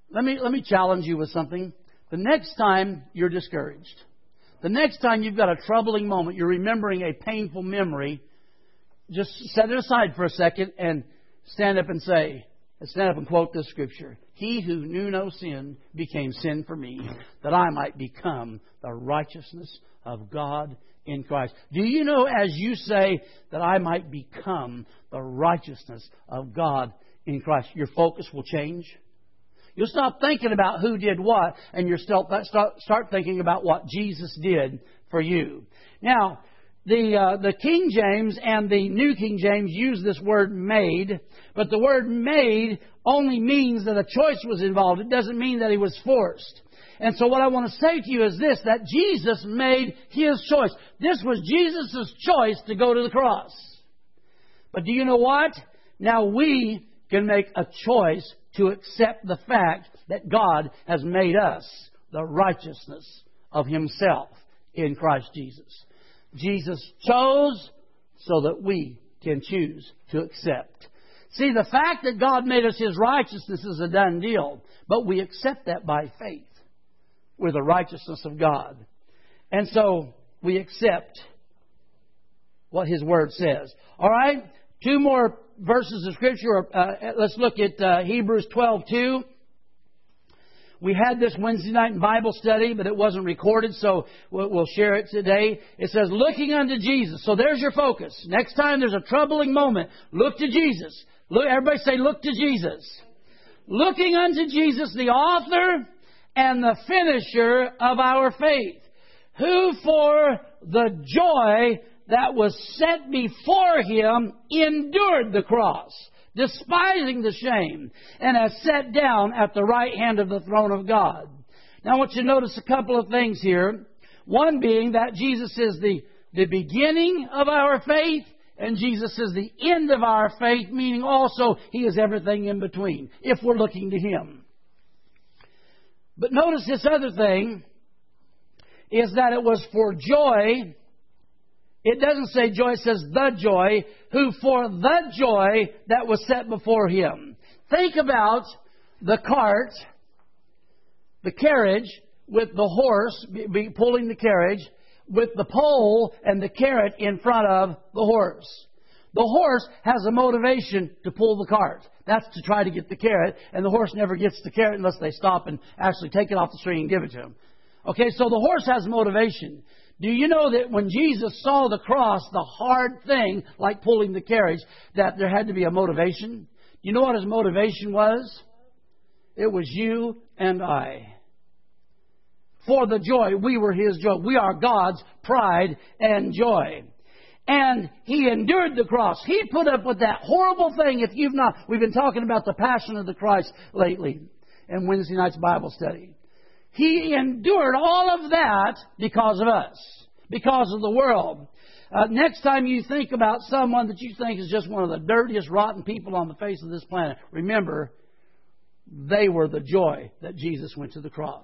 let me challenge you with something. The next time you're discouraged, the next time you've got a troubling moment, you're remembering a painful memory, just set it aside for a second and stand up and quote this scripture. He who knew no sin became sin for me, that I might become the righteousness of God in Christ. Do you know, as you say that I might become the righteousness of God in Christ, your focus will change? You'll stop thinking about who did what, and you'll start thinking about what Jesus did for you. Now, the King James and the New King James use this word made, but the word made only means that a choice was involved. It doesn't mean that he was forced. And so what I want to say to you is this, that Jesus made his choice. This was Jesus' choice to go to the cross. But do you know what? Now we can make a choice to accept the fact that God has made us the righteousness of himself in Christ Jesus. Jesus chose so that we can choose to accept. See, the fact that God made us his righteousness is a done deal, but we accept that by faith. We're the righteousness of God. And so we accept what his word says. All right, 2 more verses of Scripture. Let's look at Hebrews 12:2. We had this Wednesday night in Bible study, but it wasn't recorded, so we'll share it today. It says, looking unto Jesus. So there's your focus. Next time there's a troubling moment, look to Jesus. Look, everybody say, look to Jesus. Looking unto Jesus, the author and the finisher of our faith, who for the joy that was set before him endured the cross, despising the shame, and has sat down at the right hand of the throne of God. Now I want you to notice a couple of things here. One being that Jesus is the beginning of our faith, and Jesus is the end of our faith, meaning also he is everything in between, if we're looking to him. But notice this other thing, is that it was for joy. It doesn't say joy, it says the joy, who for the joy that was set before him. Think about the cart, the carriage, with the horse pulling the carriage, with the pole and the carrot in front of the horse. The horse has a motivation to pull the cart. That's to try to get the carrot, and the horse never gets the carrot unless they stop and actually take it off the string and give it to him. Okay, so the horse has motivation. Do you know that when Jesus saw the cross, the hard thing, like pulling the carriage, that there had to be a motivation? Do you know what his motivation was? It was you and I. For the joy, we were his joy. We are God's pride and joy. And he endured the cross. He put up with that horrible thing. If you've not, we've been talking about the passion of the Christ lately in Wednesday night's Bible study. He endured all of that because of us, because of the world. Next time you think about someone that you think is just one of the dirtiest, rotten people on the face of this planet, remember, they were the joy that Jesus went to the cross.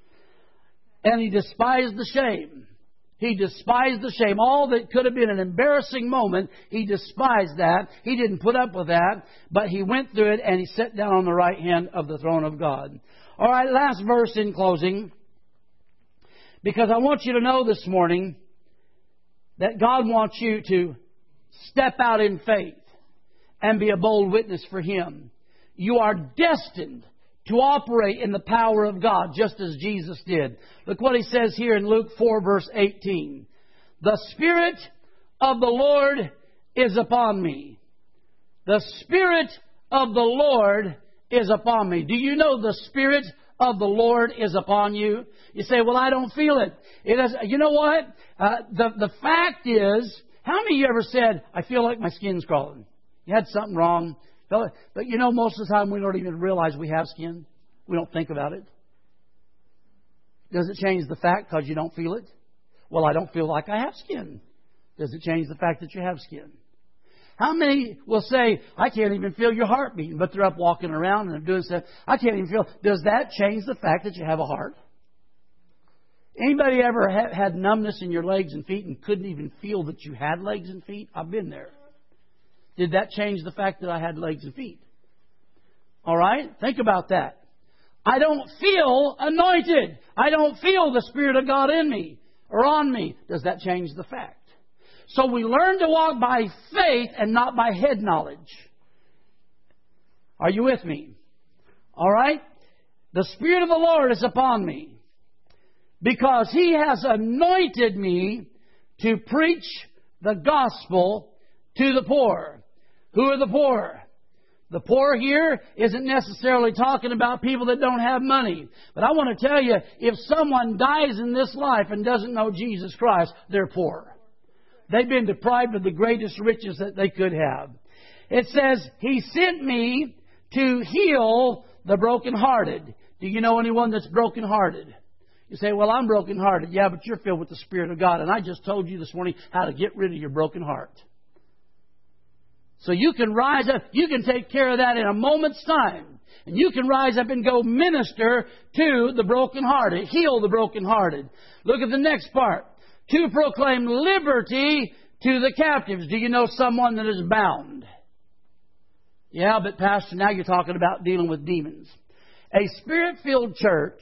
And he despised the shame. He despised the shame. All that could have been an embarrassing moment, he despised that. He didn't put up with that, but he went through it and he sat down on the right hand of the throne of God. All right, last verse in closing. Because I want you to know this morning that God wants you to step out in faith and be a bold witness for him. You are destined to operate in the power of God, just as Jesus did. Look what he says here in Luke 4, verse 18. The Spirit of the Lord is upon me. The Spirit of the Lord is upon me. Do you know the Spirit of the Lord is upon you? You say, well, I don't feel it. It is. You know what? The fact is, how many of you ever said, I feel like my skin's crawling? You had something wrong. But you know, most of the time we don't even realize we have skin. We don't think about it. Does it change the fact because you don't feel it? Well, I don't feel like I have skin. Does it change the fact that you have skin? How many will say, I can't even feel your heart beating, but they're up walking around and they're doing stuff. I can't even feel. Does that change the fact that you have a heart? Anybody ever had numbness in your legs and feet and couldn't even feel that you had legs and feet? I've been there. Did that change the fact that I had legs and feet? All right? Think about that. I don't feel anointed. I don't feel the Spirit of God in me or on me. Does that change the fact? So we learn to walk by faith and not by head knowledge. Are you with me? All right? The Spirit of the Lord is upon me because He has anointed me to preach the gospel to the poor. Who are the poor? The poor here isn't necessarily talking about people that don't have money. But I want to tell you, if someone dies in this life and doesn't know Jesus Christ, they're poor. They've been deprived of the greatest riches that they could have. It says, He sent me to heal the brokenhearted. Do you know anyone that's brokenhearted? You say, well, I'm brokenhearted. Yeah, but you're filled with the Spirit of God. And I just told you this morning how to get rid of your broken heart. So you can rise up. You can take care of that in a moment's time. And you can rise up and go minister to the brokenhearted. Heal the brokenhearted. Look at the next part. To proclaim liberty to the captives. Do you know someone that is bound? Yeah, but Pastor, now you're talking about dealing with demons. A Spirit-filled church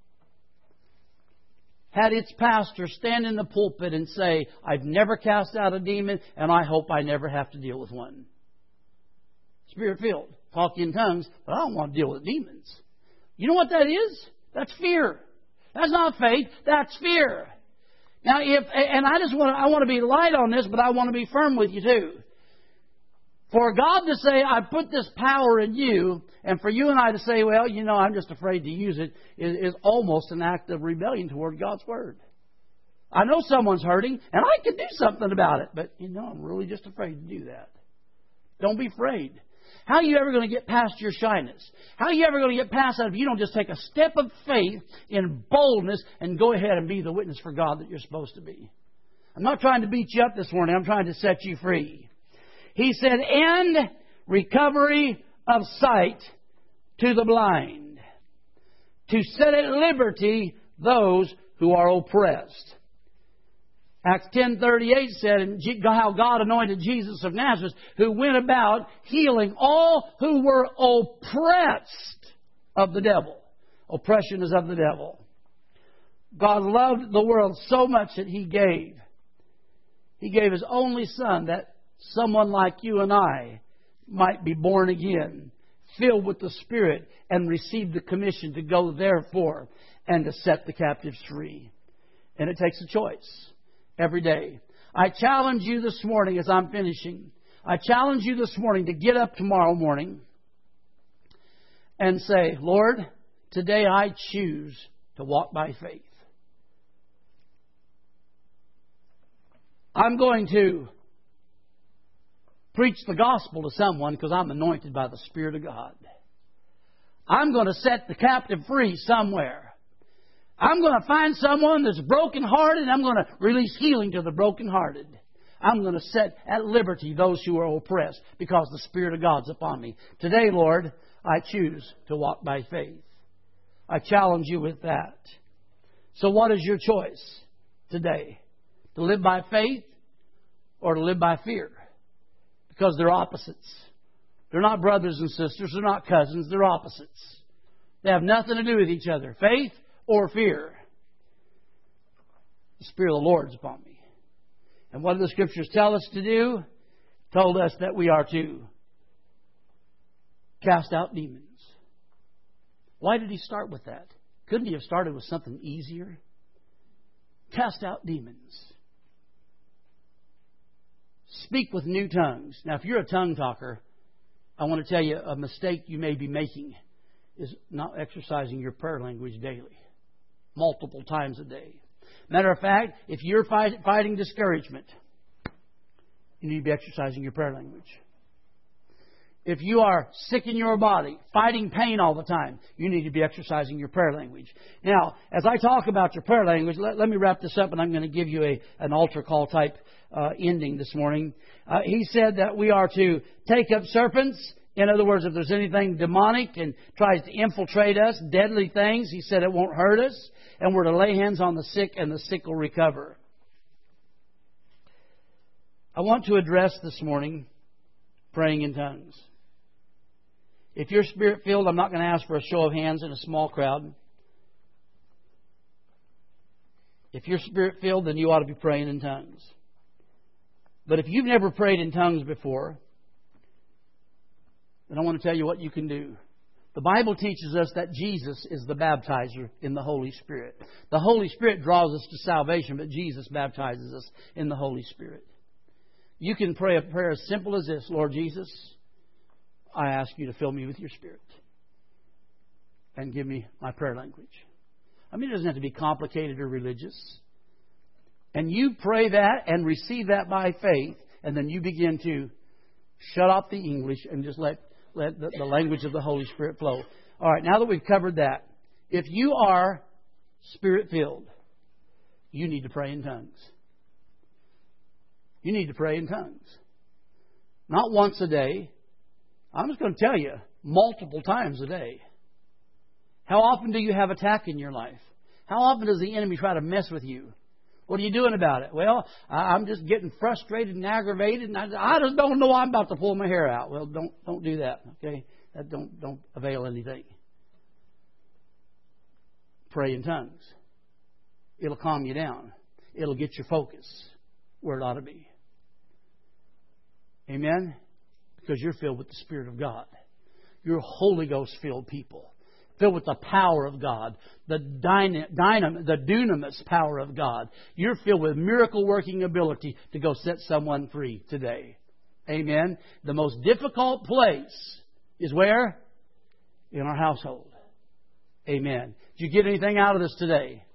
had its pastor stand in the pulpit and say, I've never cast out a demon, and I hope I never have to deal with one. Spirit-filled. Talk in tongues, but I don't want to deal with demons. You know what that is? That's fear. That's not faith. That's fear. Now, I want to be light on this, but I want to be firm with you too. For God to say, I put this power in you, and for you and I to say, well, I'm just afraid to use it, is almost an act of rebellion toward God's Word. I know someone's hurting, and I could do something about it, but, I'm really just afraid to do that. Don't be afraid. How are you ever going to get past your shyness? How are you ever going to get past that if you don't just take a step of faith in boldness and go ahead and be the witness for God that you're supposed to be? I'm not trying to beat you up this morning. I'm trying to set you free. He said, and recovery of sight to the blind, to set at liberty those who are oppressed. Acts 10:38 said, and how God anointed Jesus of Nazareth, who went about healing all who were oppressed of the devil. Oppression is of the devil. God loved the world so much that He gave. He gave His only Son that someone like you and I might be born again, filled with the Spirit, and receive the commission to go therefore and to set the captives free. And it takes a choice every day. I challenge you this morning as I'm finishing. I challenge you this morning to get up tomorrow morning and say, Lord, today I choose to walk by faith. I'm going to preach the gospel to someone because I'm anointed by the Spirit of God. I'm going to set the captive free somewhere. I'm going to find someone that's brokenhearted and I'm going to release healing to the brokenhearted. I'm going to set at liberty those who are oppressed because the Spirit of God's upon me. Today, Lord, I choose to walk by faith. I challenge you with that. So what is your choice today? To live by faith or to live by fear? Because they're opposites. They're not brothers and sisters. They're not cousins. They're opposites. They have nothing to do with each other. Faith or fear. The Spirit of the Lord is upon me. And what do the Scriptures tell us to do? Told us that we are to cast out demons. Why did He start with that? Couldn't He have started with something easier? Cast out demons. Speak with new tongues. Now, if you're a tongue talker, I want to tell you a mistake you may be making is not exercising your prayer language daily, multiple times a day. Matter of fact, if you're fighting discouragement, you need to be exercising your prayer language. If you are sick in your body, fighting pain all the time, you need to be exercising your prayer language. Now, as I talk about your prayer language, let me wrap this up, and I'm going to give you an altar call type ending this morning. He said that we are to take up serpents. In other words, if there's anything demonic and tries to infiltrate us, deadly things, He said it won't hurt us. And we're to lay hands on the sick, and the sick will recover. I want to address this morning praying in tongues. If you're Spirit-filled, I'm not going to ask for a show of hands in a small crowd. If you're Spirit-filled, then you ought to be praying in tongues. But if you've never prayed in tongues before, then I want to tell you what you can do. The Bible teaches us that Jesus is the baptizer in the Holy Spirit. The Holy Spirit draws us to salvation, but Jesus baptizes us in the Holy Spirit. You can pray a prayer as simple as this: Lord Jesus, I ask you to fill me with your Spirit and give me my prayer language. I mean, it doesn't have to be complicated or religious. And you pray that and receive that by faith, and then you begin to shut off the English and just let the language of the Holy Spirit flow. All right, now that we've covered that, if you are Spirit-filled, you need to pray in tongues. You need to pray in tongues. Not once a day. I'm just going to tell you, multiple times a day. How often do you have attack in your life? How often does the enemy try to mess with you? What are you doing about it? Well, I'm just getting frustrated and aggravated, and I just don't know I'm about to pull my hair out. Well, don't do that, okay? That don't avail anything. Pray in tongues. It'll calm you down. It'll get your focus where it ought to be. Amen? Because you're filled with the Spirit of God. You're Holy Ghost-filled people. Filled with the power of God, the dunamis power of God. You're filled with miracle-working ability to go set someone free today. Amen. The most difficult place is where? In our household. Amen. Did you get anything out of this today?